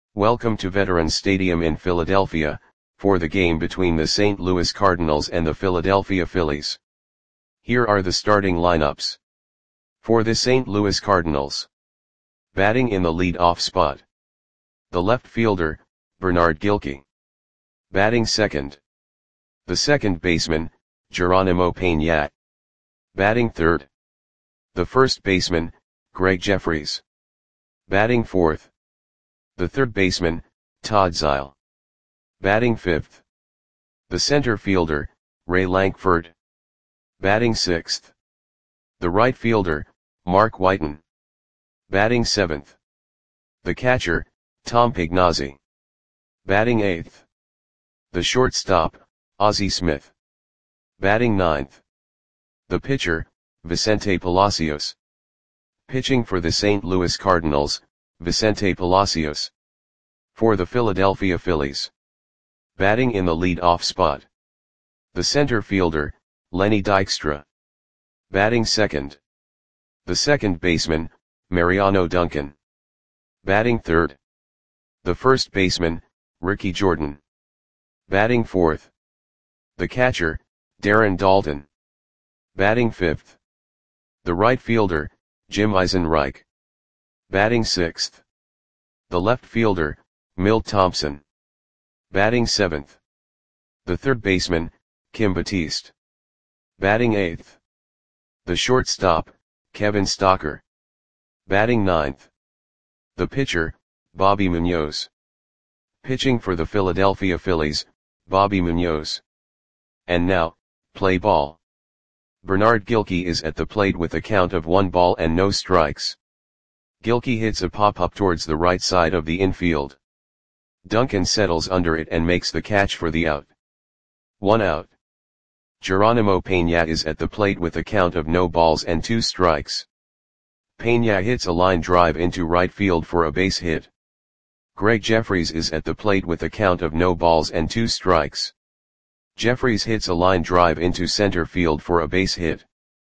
Welcome to Veterans Stadium in Philadelphia, for the game between the St. Louis Cardinals and the Philadelphia Phillies. Here are the starting lineups. For the St. Louis Cardinals. Batting in the lead-off spot. The left fielder, Bernard Gilkey. Batting second. The second baseman, Geronimo Peña. Batting third. The first baseman, Gregg Jefferies. Batting fourth. The third baseman, Todd Zeile. Batting fifth. The center fielder, Ray Lankford. Batting sixth. The right fielder, Mark Whiten. Batting seventh. The catcher, Tom Pagnozzi. Batting eighth. The shortstop, Ozzie Smith. Batting ninth. The pitcher, Vicente Palacios. Pitching for the St. Louis Cardinals, Vicente Palacios. For the Philadelphia Phillies. Batting in the lead-off spot. The center fielder, Lenny Dykstra. Batting second. The second baseman, Mariano Duncan. Batting third. The first baseman, Ricky Jordan. Batting fourth. The catcher, Darren Daulton. Batting fifth. The right fielder, Jim Eisenreich. Batting sixth. The left fielder, Milt Thompson. Batting seventh. The third baseman, Kim Batiste. Batting eighth. The shortstop, Kevin Stocker. Batting ninth. The pitcher, Bobby Munoz. Pitching for the Philadelphia Phillies, Bobby Munoz. And now, play ball. Bernard Gilkey is at the plate with a count of 1 ball and no strikes. Gilkey hits a pop-up towards the right side of the infield. Duncan settles under it and makes the catch for the out. 1 out. Geronimo Peña is at the plate with a count of no balls and 2 strikes. Peña hits a line drive into right field for a base hit. Gregg Jefferies is at the plate with a count of no balls and 2 strikes. Jefferies hits a line drive into center field for a base hit.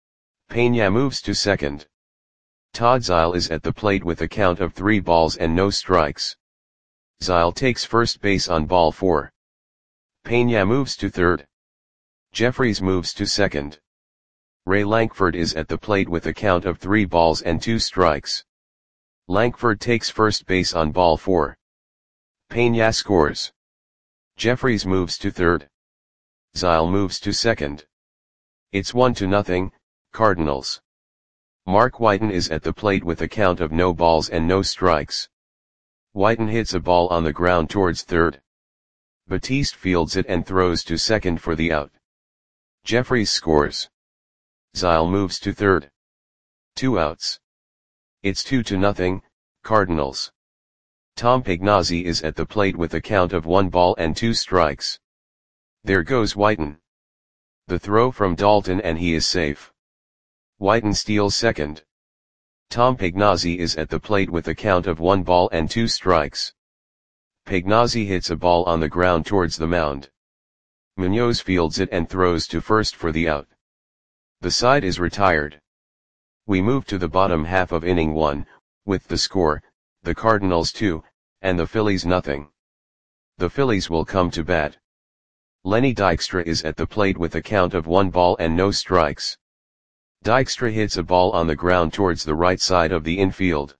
Peña moves to second. Todd Zeile is at the plate with a count of 3 balls and no strikes. Zeile takes first base on ball 4. Peña moves to third. Jefferies moves to second. Ray Lankford is at the plate with a count of 3 balls and 2 strikes. Lankford takes first base on ball 4. Peña scores. Jefferies moves to third. Zeile moves to second. It's 1-0, Cardinals. Mark Whiten is at the plate with a count of no balls and no strikes. Whiten hits a ball on the ground towards third. Batiste fields it and throws to second for the out. Jefferies scores. Zeile moves to third. 2 outs. It's 2-0, Cardinals. Tom Pagnozzi is at the plate with a count of 1 ball and 2 strikes. There goes Whiten. The throw from Daulton and he is safe. Whiten steals second. Tom Pagnozzi is at the plate with a count of 1 ball and 2 strikes. Pagnozzi hits a ball on the ground towards the mound. Munoz fields it and throws to first for the out. The side is retired. We move to the bottom half of inning 1, with the score, the Cardinals 2, and the Phillies 0. The Phillies will come to bat. Lenny Dykstra is at the plate with a count of 1 ball and no strikes. Dykstra hits a ball on the ground towards the right side of the infield.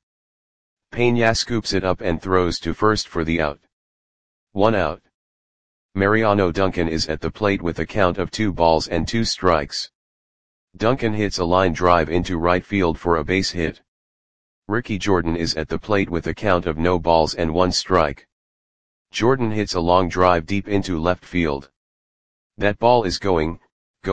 Peña scoops it up and throws to first for the out. 1 out. Mariano Duncan is at the plate with a count of 2 balls and 2 strikes. Duncan hits a line drive into right field for a base hit. Ricky Jordan is at the plate with a count of no balls and 1 strike. Jordan hits a long drive deep into left field. That ball is gone.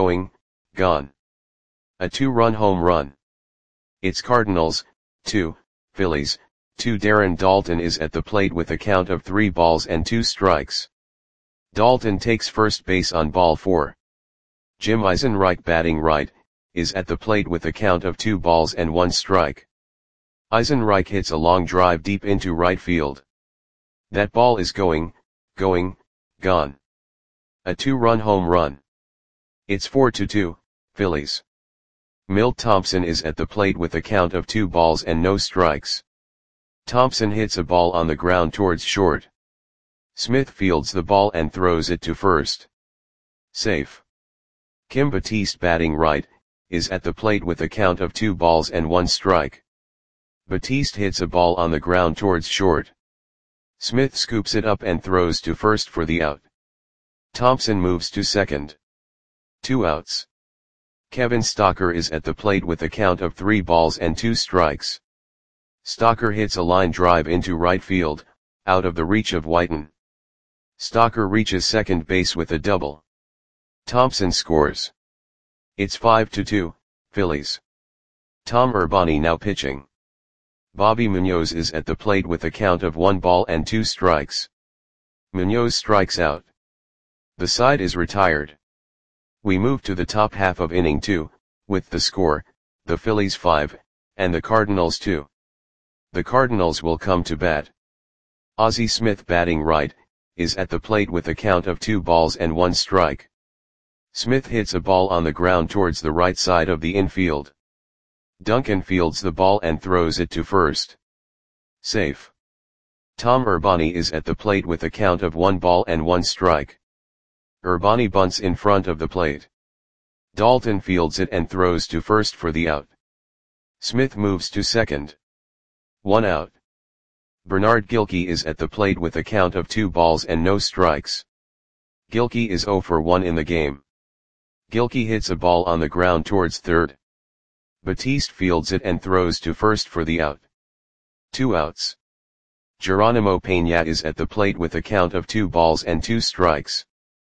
A 2-run home run. It's Cardinals, 2, Phillies, 2. Darren Daulton is at the plate with a count of 3 balls and 2 strikes. Daulton takes first base on ball 4. Jim Eisenreich batting right, is at the plate with a count of 2 balls and 1 strike. Eisenreich hits a long drive deep into right field. That ball is gone. A 2-run home run. It's 4-2, Phillies. Milt Thompson is at the plate with a count of 2 balls and no strikes. Thompson hits a ball on the ground towards short. Smith fields the ball and throws it to first. Safe. Kim Batiste, batting right, is at the plate with a count of 2 balls and 1 strike. Batiste hits a ball on the ground towards short. Smith scoops it up and throws to first for the out. Thompson moves to second. 2 outs. Kevin Stocker is at the plate with a count of 3 balls and 2 strikes. Stocker hits a line drive into right field, out of the reach of Whiten. Stocker reaches second base with a double. Thompson scores. It's 5-2, Phillies. Tom Urbani now pitching. Bobby Munoz is at the plate with a count of 1 ball and 2 strikes. Munoz strikes out. The side is retired. We move to the top half of inning 2, with the score, the Phillies 5, and the Cardinals 2. The Cardinals will come to bat. Ozzie Smith, batting right, is at the plate with a count of 2 balls and 1 strike. Smith hits a ball on the ground towards the right side of the infield. Duncan fields the ball and throws it to first. Safe. Tom Urbani is at the plate with a count of 1 ball and 1 strike. Urbani bunts in front of the plate. Dalton fields it and throws to first for the out. Smith moves to second. 1 out. Bernard Gilkey is at the plate with a count of 2 balls and no strikes. Gilkey is 0 for 1 in the game. Gilkey hits a ball on the ground towards third. Batiste fields it and throws to first for the out. 2 outs. Geronimo Peña is at the plate with a count of 2 balls and 2 strikes.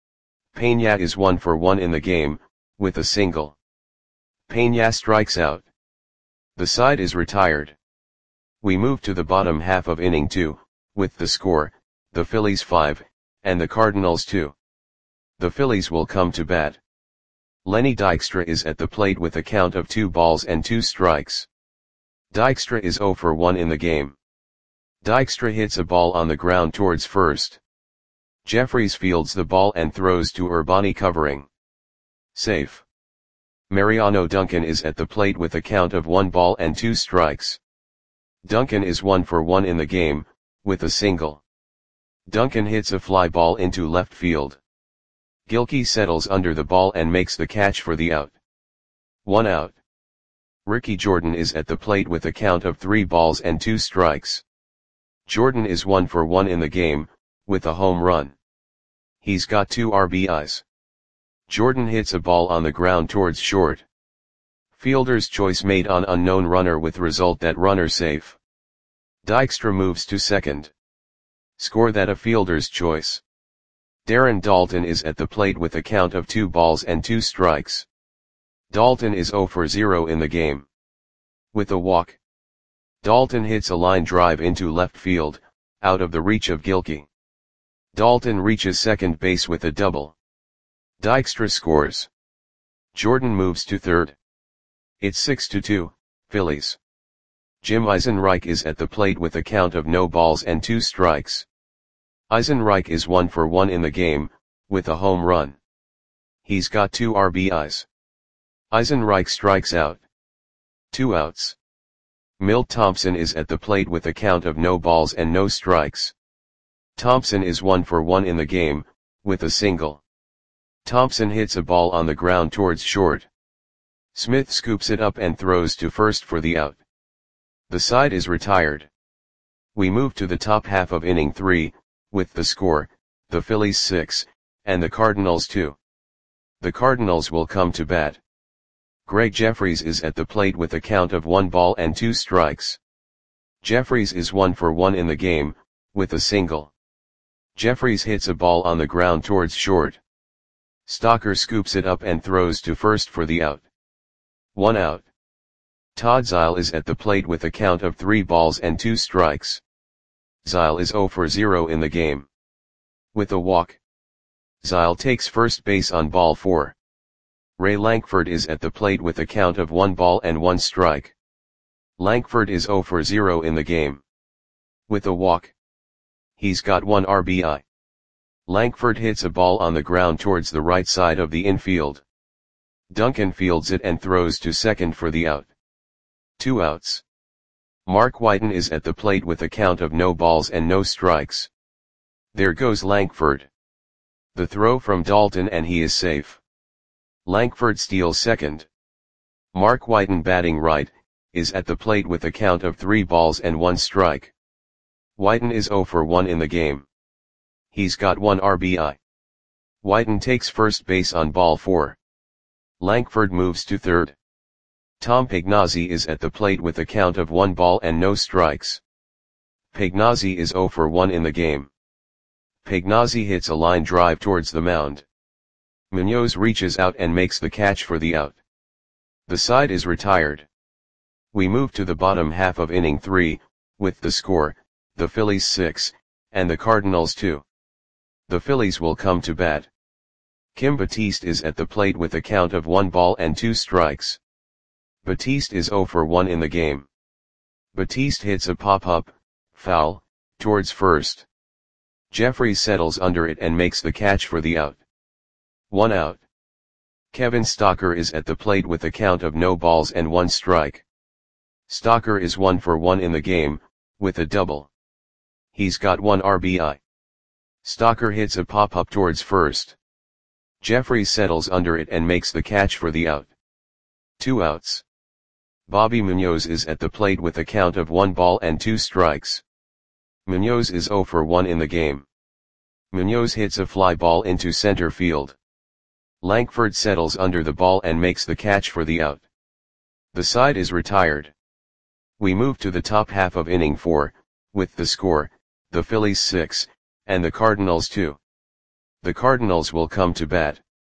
Peña is 1 for 1 in the game, with a single. Peña strikes out. The side is retired. We move to the bottom half of inning 2, with the score, the Phillies 5, and the Cardinals 2. The Phillies will come to bat. Lenny Dykstra is at the plate with a count of 2 balls and 2 strikes. Dykstra is 0 for 1 in the game. Dykstra hits a ball on the ground towards first. Jeffries fields the ball and throws to Urbani covering. Safe. Mariano Duncan is at the plate with a count of 1 ball and 2 strikes. Duncan is 1 for 1 in the game, with a single. Duncan hits a fly ball into left field. Gilkey settles under the ball and makes the catch for the out. 1 out. Ricky Jordan is at the plate with a count of 3 balls and 2 strikes. Jordan is 1 for 1 in the game, with a home run. He's got 2 RBIs. Jordan hits a ball on the ground towards short. Fielder's choice made on unknown runner with result that runner safe. Dykstra moves to second. Score that a fielder's choice. Darren Daulton is at the plate with a count of 2 balls and 2 strikes. Daulton is 0 for 0 in the game. With a walk. Daulton hits a line drive into left field, out of the reach of Gilkey. Daulton reaches second base with a double. Dykstra scores. Jordan moves to third. It's 6-2, Phillies. Jim Eisenreich is at the plate with a count of no balls and 2 strikes. Eisenreich is 1 for 1 in the game, with a home run. He's got 2 RBIs. Eisenreich strikes out. 2 outs. Milt Thompson is at the plate with a count of no balls and no strikes. Thompson is 1 for 1 in the game, with a single. Thompson hits a ball on the ground towards short. Smith scoops it up and throws to first for the out. The side is retired. We move to the top half of inning 3, with the score, the Phillies 6, and the Cardinals 2. The Cardinals will come to bat. Greg Jeffries is at the plate with a count of 1 ball and 2 strikes. Jeffries is 1 for 1 in the game, with a single. Jeffries hits a ball on the ground towards short. Stocker scoops it up and throws to first for the out. 1 out. Todd Zeile is at the plate with a count of 3 balls and 2 strikes. Zeile is 0 for 0 in the game. With a walk. Zeile takes first base on ball 4. Ray Lankford is at the plate with a count of 1 ball and 1 strike. Lankford is 0 for 0 in the game. With a walk. He's got 1 RBI. Lankford hits a ball on the ground towards the right side of the infield. Duncan fields it and throws to second for the out. 2 outs. Mark Whiten is at the plate with a count of no balls and no strikes. There goes Langford. The throw from Dalton and he is safe. Langford steals second. Mark Whiten batting right, is at the plate with a count of 3 balls and 1 strike. Whiten is 0 for 1 in the game. He's got 1 RBI. Whiten takes first base on ball 4. Langford moves to third. Tom Pagnozzi is at the plate with a count of 1 ball and no strikes. Pagnozzi is 0 for 1 in the game. Pagnozzi hits a line drive towards the mound. Munoz reaches out and makes the catch for the out. The side is retired. We move to the bottom half of inning 3, with the score, the Phillies 6, and the Cardinals 2. The Phillies will come to bat. Kim Batiste is at the plate with a count of 1 ball and 2 strikes. Batiste is 0 for 1 in the game. Batiste hits a pop-up, foul, towards first. Jeffries settles under it and makes the catch for the out. 1 out. Kevin Stocker is at the plate with a count of no balls and 1 strike. Stocker is 1 for 1 in the game, with a double. He's got 1 RBI. Stocker hits a pop-up towards first. Jeffries settles under it and makes the catch for the out. 2 outs. Bobby Munoz is at the plate with a count of 1 ball and 2 strikes. Munoz is 0 for 1 in the game. Munoz hits a fly ball into center field. Langford settles under the ball and makes the catch for the out. The side is retired. We move to the top half of inning 4, with the score, the Phillies 6, and the Cardinals 2. The Cardinals will come to bat.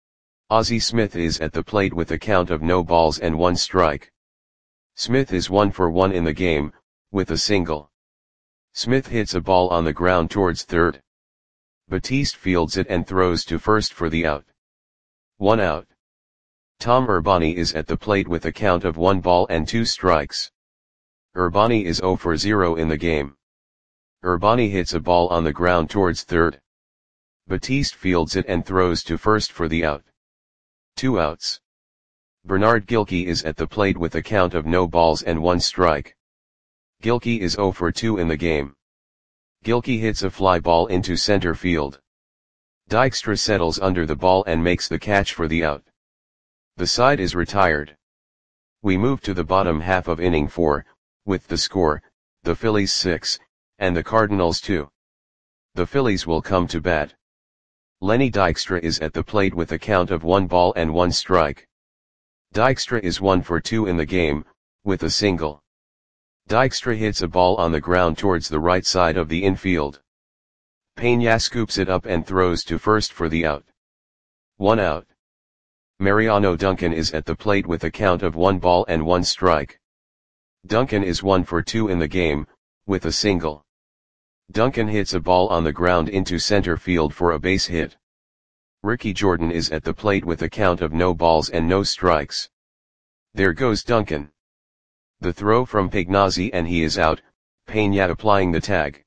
Ozzie Smith is at the plate with a count of no balls and 1 strike. Smith is 1 for 1 in the game, with a single. Smith hits a ball on the ground towards third. Batiste fields it and throws to first for the out. 1 out. Tom Urbani is at the plate with a count of 1 ball and 2 strikes. Urbani is 0 for 0 in the game. Urbani hits a ball on the ground towards third. Batiste fields it and throws to first for the out. 2 outs. Bernard Gilkey is at the plate with a count of no balls and 1 strike. Gilkey is 0 for 2 in the game. Gilkey hits a fly ball into center field. Dykstra settles under the ball and makes the catch for the out. The side is retired. We move to the bottom half of inning 4, with the score, the Phillies 6, and the Cardinals 2. The Phillies will come to bat. Lenny Dykstra is at the plate with a count of 1 ball and 1 strike. Dykstra is 1 for 2 in the game, with a single. Dykstra hits a ball on the ground towards the right side of the infield. Peña scoops it up and throws to first for the out. 1 out. Mariano Duncan is at the plate with a count of 1 ball and 1 strike. Duncan is 1 for 2 in the game, with a single. Duncan hits a ball on the ground into center field for a base hit. Ricky Jordan is at the plate with a count of no balls and no strikes. There goes Duncan. The throw from Pagnozzi and he is out, Peña applying the tag.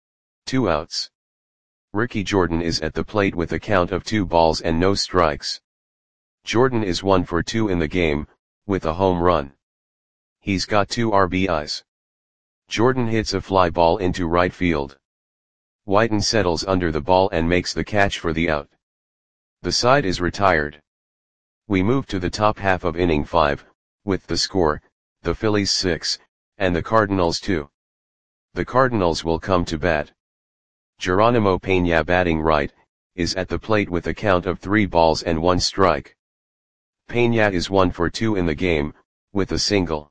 2 outs. Ricky Jordan is at the plate with a count of 2 balls and no strikes. Jordan is 1 for 2 in the game, with a home run. He's got 2 RBIs. Jordan hits a fly ball into right field. Whiten settles under the ball and makes the catch for the out. The side is retired. We move to the top half of inning 5, with the score, the Phillies 6, and the Cardinals 2. The Cardinals will come to bat. Geronimo Peña batting right, is at the plate with a count of 3 balls and 1 strike. Peña is 1 for 2 in the game, with a single.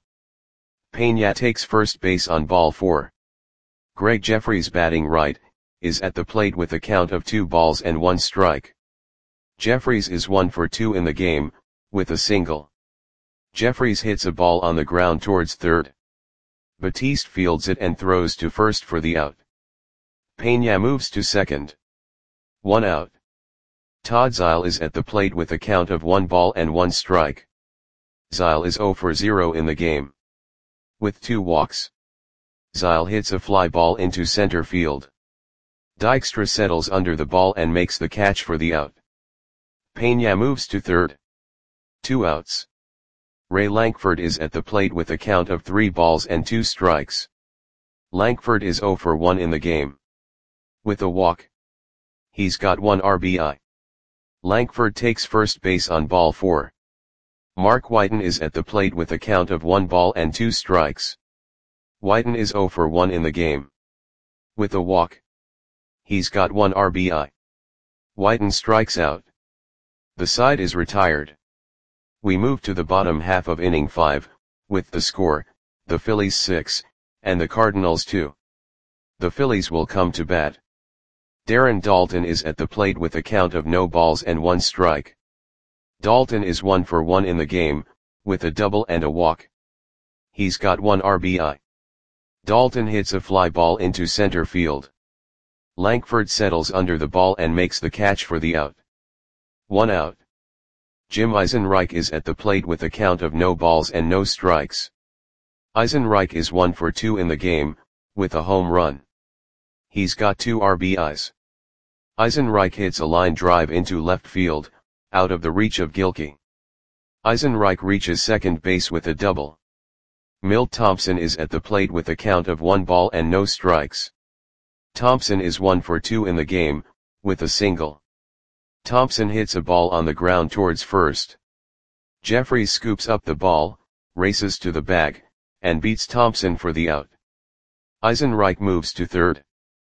Peña takes first base on ball 4. Greg Jeffries batting right, is at the plate with a count of 2 balls and 1 strike. Jeffries is 1 for 2 in the game, with a single. Jeffries hits a ball on the ground towards third. Batiste fields it and throws to first for the out. Peña moves to second. 1 out. Todd Zeile is at the plate with a count of 1 ball and 1 strike. Zeile is 0 for 0 in the game. With 2 walks. Zeile hits a fly ball into center field. Dykstra settles under the ball and makes the catch for the out. Peña moves to third. 2 outs. Ray Lankford is at the plate with a count of 3 balls and 2 strikes. Lankford is 0 for 1 in the game. With a walk, he's got 1 RBI. Lankford takes first base on ball 4. Mark Whiten is at the plate with a count of 1 ball and 2 strikes. Whiten is 0 for 1 in the game. With a walk, he's got 1 RBI. Whiten strikes out. The side is retired. We move to the bottom half of inning 5, with the score, the Phillies 6, and the Cardinals 2. The Phillies will come to bat. Darren Daulton is at the plate with a count of no balls and 1 strike. Daulton is 1 for 1 in the game, with a double and a walk. He's got 1 RBI. Daulton hits a fly ball into center field. Lankford settles under the ball and makes the catch for the out. 1 out. Jim Eisenreich is at the plate with a count of no balls and no strikes. Eisenreich is 1 for 2 in the game, with a home run. He's got 2 RBIs. Eisenreich hits a line drive into left field, out of the reach of Gilkey. Eisenreich reaches second base with a double. Milt Thompson is at the plate with a count of 1 ball and no strikes. Thompson is 1 for 2 in the game, with a single. Thompson hits a ball on the ground towards first. Jeffries scoops up the ball, races to the bag, and beats Thompson for the out. Eisenreich moves to third.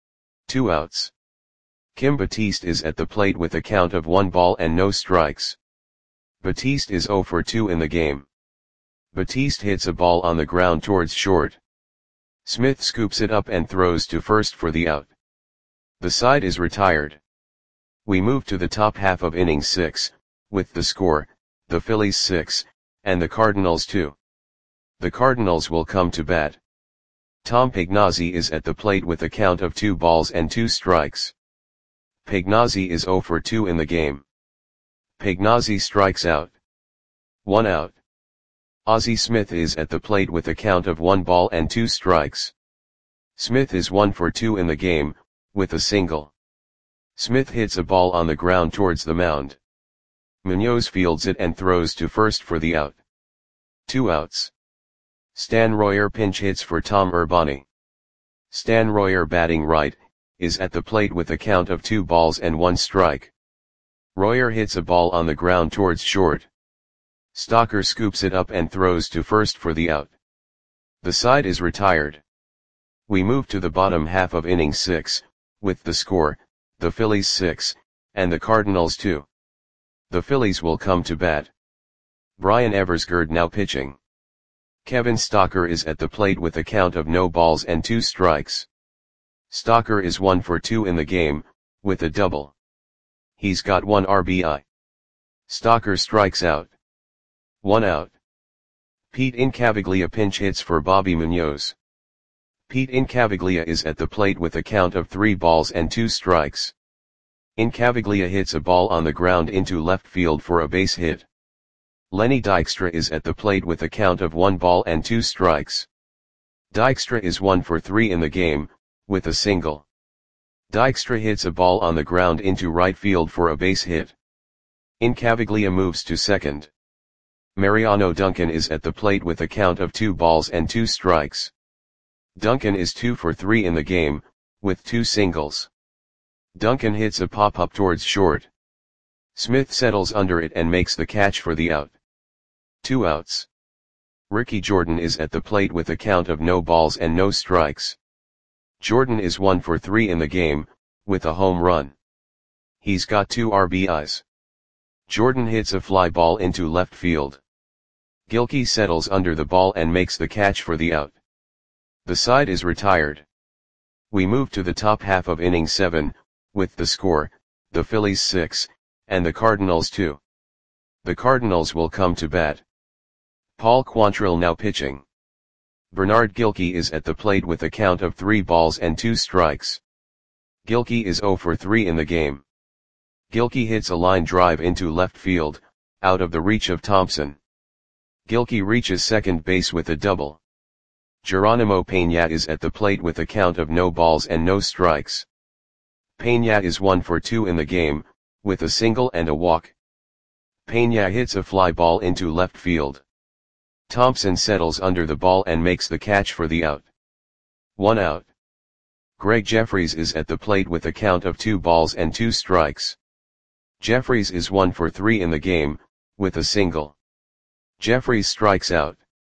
2 outs. Kim Batiste is at the plate with a count of 1 ball and no strikes. Batiste is 0 for 2 in the game. Batiste hits a ball on the ground towards short. Smith scoops it up and throws to first for the out. The side is retired. We move to the top half of inning 6, with the score, the Phillies 6, and the Cardinals 2. The Cardinals will come to bat. Tom Pagnozzi is at the plate with a count of 2 balls and 2 strikes. Pagnozzi is 0 for 2 in the game. Pagnozzi strikes out. 1 out. Ozzie Smith is at the plate with a count of 1 ball and 2 strikes. Smith is 1 for 2 in the game, with a single. Smith hits a ball on the ground towards the mound. Munoz fields it and throws to first for the out. 2 outs. Stan Royer pinch hits for Tom Urbani. Stan Royer, batting right, is at the plate with a count of 2 balls and 1 strike. Royer hits a ball on the ground towards short. Stocker scoops it up and throws to first for the out. The side is retired. We move to the bottom half of inning 6, with the score, the Phillies 6, and the Cardinals 2. The Phillies will come to bat. Brian Eversgerd now pitching. Kevin Stocker is at the plate with a count of no balls and 2 strikes. Stocker is 1 for 2 in the game, with a double. He's got 1 RBI. Stocker strikes out. 1 out. Pete Incaviglia pinch hits for Bobby Munoz. Pete Incaviglia is at the plate with a count of 3 balls and 2 strikes. Incaviglia hits a ball on the ground into left field for a base hit. Lenny Dykstra is at the plate with a count of 1 ball and 2 strikes. Dykstra is 1 for 3 in the game, with a single. Dykstra hits a ball on the ground into right field for a base hit. Incaviglia moves to second. Mariano Duncan is at the plate with a count of 2 balls and 2 strikes. Duncan is 2 for 3 in the game, with 2 singles. Duncan hits a pop-up towards short. Smith settles under it and makes the catch for the out. 2 outs. Ricky Jordan is at the plate with a count of no balls and no strikes. Jordan is 1 for 3 in the game, with a home run. He's got 2 RBIs. Jordan hits a fly ball into left field. Gilkey settles under the ball and makes the catch for the out. The side is retired. We move to the top half of inning 7, with the score, the Phillies 6, and the Cardinals 2. The Cardinals will come to bat. Paul Quantrill now pitching. Bernard Gilkey is at the plate with a count of 3 balls and 2 strikes. Gilkey is 0 for 3 in the game. Gilkey hits a line drive into left field, out of the reach of Thompson. Gilkey reaches second base with a double. Geronimo Peña is at the plate with a count of no balls and no strikes. Peña is 1 for 2 in the game, with a single and a walk. Peña hits a fly ball into left field. Thompson settles under the ball and makes the catch for the out. 1 out. Greg Jeffries is at the plate with a count of 2 balls and 2 strikes. Jeffries is 1 for 3 in the game, with a single. Jeffries strikes out.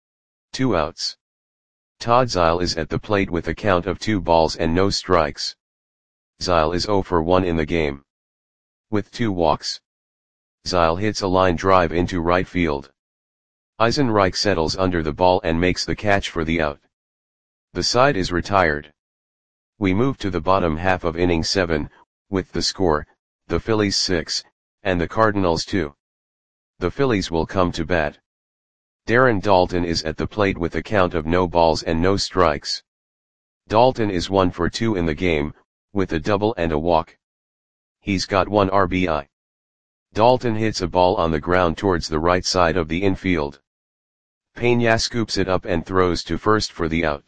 2 outs. Todd Zeile is at the plate with a count of 2 balls and no strikes. Zeile is 0 for 1 in the game. With 2 walks. Zeile hits a line drive into right field. Eisenreich settles under the ball and makes the catch for the out. The side is retired. We move to the bottom half of inning 7, with the score, the Phillies 6, and the Cardinals 2. The Phillies will come to bat. Darren Daulton is at the plate with a count of no balls and no strikes. Daulton is 1 for 2 in the game, with a double and a walk. He's got 1 RBI. Daulton hits a ball on the ground towards the right side of the infield. Peña scoops it up and throws to first for the out.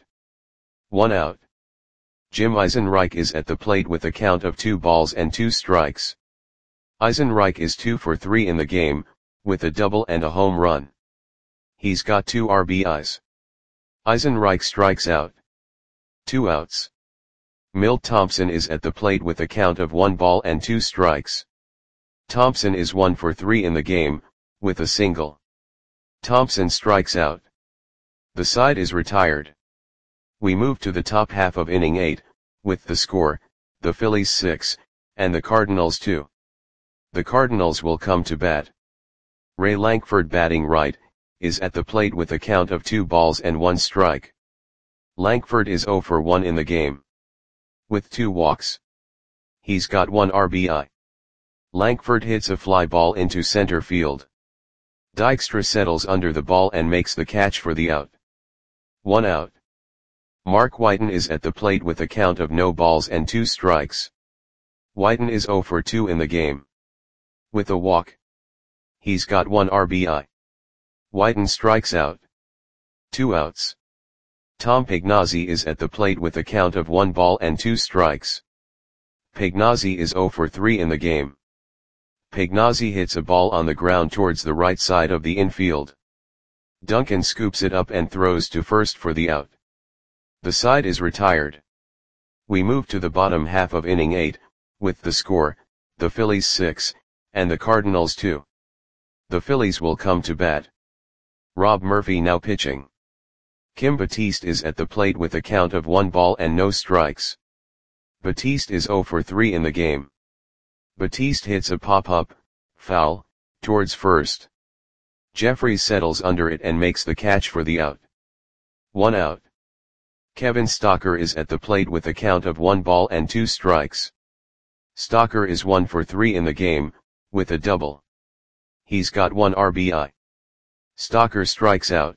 1 out. Jim Eisenreich is at the plate with a count of 2 balls and 2 strikes. Eisenreich is 2 for 3 in the game, with a double and a home run. He's got 2 RBIs. Eisenreich strikes out. 2 outs. Milt Thompson is at the plate with a count of 1 ball and 2 strikes. Thompson is 1 for 3 in the game, with a single. Thompson strikes out. The side is retired. We move to the top half of inning 8, with the score, the Phillies 6, and the Cardinals 2. The Cardinals will come to bat. Ray Lankford, batting right, is at the plate with a count of 2 balls and 1 strike. Lankford is 0 for 1 in the game. With 2 walks. He's got 1 RBI. Lankford hits a fly ball into center field. Dykstra settles under the ball and makes the catch for the out. 1 out. Mark Whiten is at the plate with a count of no balls and 2 strikes. Whiten is 0 for 2 in the game. With a walk. He's got 1 RBI. Whiten strikes out. 2 outs. Tom Pagnozzi is at the plate with a count of 1 ball and 2 strikes. Pagnozzi is 0 for 3 in the game. Pagnozzi hits a ball on the ground towards the right side of the infield. Duncan scoops it up and throws to first for the out. The side is retired. We move to the bottom half of inning 8, with the score, the Phillies 6, and the Cardinals 2. The Phillies will come to bat. Rob Murphy now pitching. Kim Batiste is at the plate with a count of 1 ball and no strikes. Batiste is 0 for 3 in the game. Batiste hits a pop-up, foul, towards first. Jeffries settles under it and makes the catch for the out. 1 out. Kevin Stocker is at the plate with a count of 1 ball and 2 strikes. Stocker is 1 for 3 in the game, with a double. He's got 1 RBI. Stocker strikes out.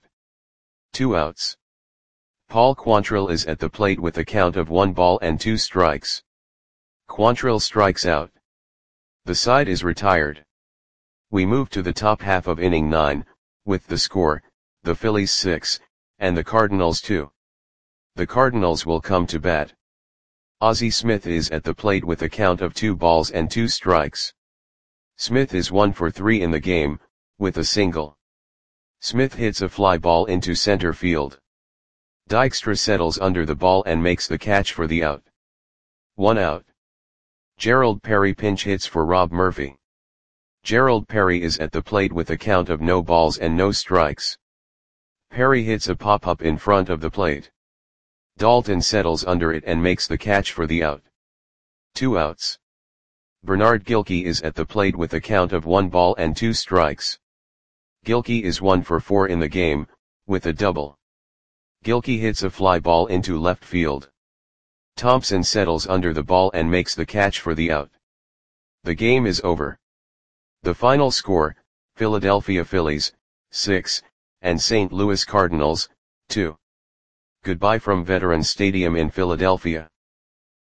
2 outs. Paul Quantrill is at the plate with a count of 1 ball and 2 strikes. Quantrill strikes out. The side is retired. We move to the top half of inning 9, with the score, the Phillies 6, and the Cardinals 2. The Cardinals will come to bat. Ozzie Smith is at the plate with a count of 2 balls and 2 strikes. Smith is 1 for 3 in the game, with a single. Smith hits a fly ball into center field. Dykstra settles under the ball and makes the catch for the out. 1 out. Gerald Perry pinch hits for Rob Murphy. Gerald Perry is at the plate with a count of no balls and no strikes. Perry hits a pop-up in front of the plate. Daulton settles under it and makes the catch for the out. 2 outs. Bernard Gilkey is at the plate with a count of 1 ball and 2 strikes. Gilkey is 1 for 4 in the game, with a double. Gilkey hits a fly ball into left field. Thompson settles under the ball and makes the catch for the out. The game is over. The final score, Philadelphia Phillies, 6, and St. Louis Cardinals, 2. Goodbye from Veterans Stadium in Philadelphia.